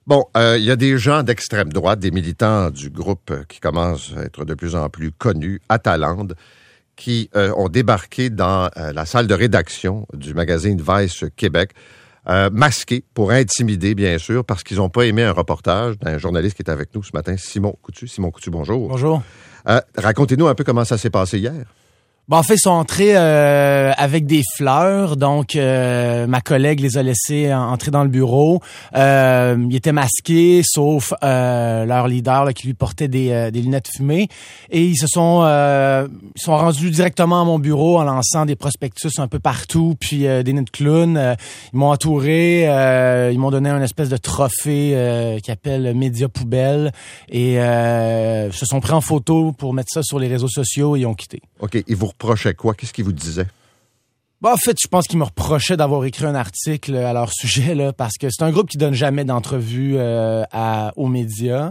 Bon, il y a des gens d'extrême droite, des militants du groupe qui commencent à être de plus en plus connus, Atalande, qui ont débarqué dans la salle de rédaction du magazine Vice Québec, masqués pour intimider, bien sûr, parce qu'ils n'ont pas aimé un reportage d'un journaliste qui est avec nous ce matin, Simon Coutu. Simon Coutu, bonjour. Bonjour. Racontez-nous un peu comment ça s'est passé hier. Bon, en fait, ils sont entrés avec des fleurs, donc ma collègue les a laissés entrer dans le bureau. Ils étaient masqués, sauf leur leader là, qui lui portait des lunettes fumées. Et ils sont rendus directement à mon bureau en lançant des prospectus un peu partout, puis des nids de clown. Ils m'ont entouré, ils m'ont donné une espèce de trophée qu'ils appellent Média Poubelle. Et se sont pris en photo pour mettre ça sur les réseaux sociaux et ils ont quitté. OK, ils vous reprochaient quoi? Qu'est-ce qu'ils vous disaient? Bon, en fait, je pense qu'ils me reprochaient d'avoir écrit un article à leur sujet, là, parce que c'est un groupe qui donne jamais d'entrevue aux médias.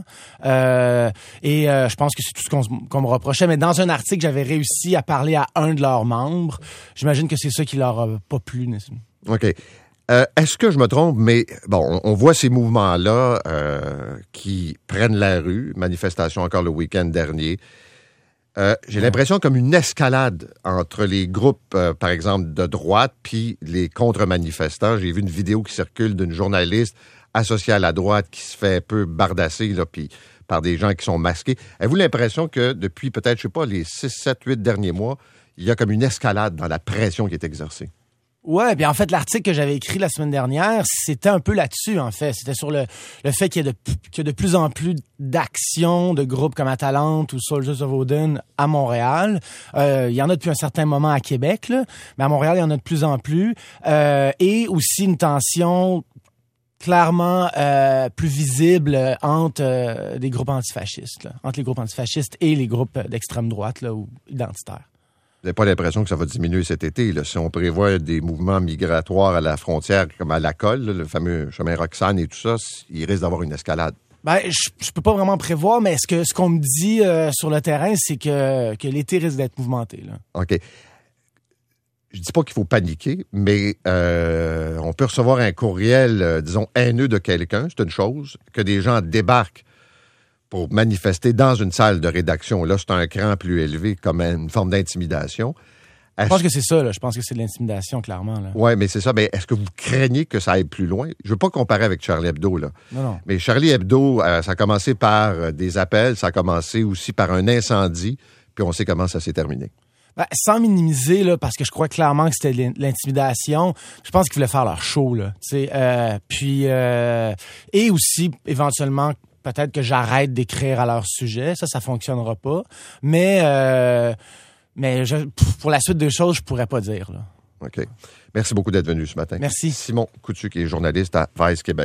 Je pense que c'est tout ce qu'on me reprochait. Mais dans un article, j'avais réussi à parler à un de leurs membres. J'imagine que c'est ça qui leur a pas plu. OK. Est-ce que je me trompe? Mais bon, on voit ces mouvements-là qui prennent la rue. Manifestation encore le week-end dernier. J'ai l'impression comme une escalade entre les groupes, par exemple, de droite, puis les contre-manifestants. J'ai vu une vidéo qui circule d'une journaliste associée à la droite qui se fait un peu bardasser, là, puis par des gens qui sont masqués. Avez-vous l'impression que depuis peut-être, je sais pas, les 6, 7, 8 derniers mois, il y a comme une escalade dans la pression qui est exercée? Ouais, bien en fait, l'article que j'avais écrit la semaine dernière, c'était un peu là-dessus, en fait. C'était sur le fait qu'il y a de plus en plus d'actions de groupes comme Atalante ou Soldiers of Odin à Montréal. Il y en a depuis un certain moment à Québec, là, mais à Montréal, il y en a de plus en plus. Et aussi une tension clairement plus visible entre des groupes antifascistes, là, entre les groupes antifascistes et les groupes d'extrême droite là, ou identitaires. Vous n'avez pas l'impression que ça va diminuer cet été, là? Si on prévoit des mouvements migratoires à la frontière, comme à la Colle, là, le fameux chemin Roxane et tout ça, il risque d'avoir une escalade. Ben, je peux pas vraiment prévoir, mais ce qu'on me dit sur le terrain, c'est que l'été risque d'être mouvementé, là. OK. Je dis pas qu'il faut paniquer, mais on peut recevoir un courriel, disons, haineux de quelqu'un, c'est une chose, que des gens débarquent pour manifester dans une salle de rédaction. Là, c'est un cran plus élevé, comme une forme d'intimidation. Je pense que c'est ça, là. Je pense que c'est de l'intimidation, clairement, là. Oui, mais c'est ça. Mais est-ce que vous craignez que ça aille plus loin? Je veux pas comparer avec Charlie Hebdo, là. Non. Mais Charlie Hebdo, ça a commencé par des appels, ça a commencé aussi par un incendie, puis on sait comment ça s'est terminé. Ben, sans minimiser, là, parce que je crois clairement que c'était l'intimidation, je pense qu'ils voulaient faire leur show, là. Et aussi, éventuellement, peut-être que j'arrête d'écrire à leur sujet. Ça fonctionnera pas. Mais pour la suite des choses, je pourrais pas dire, là. OK. Merci beaucoup d'être venu ce matin. Merci. Simon Coutu, qui est journaliste à Vice Québec.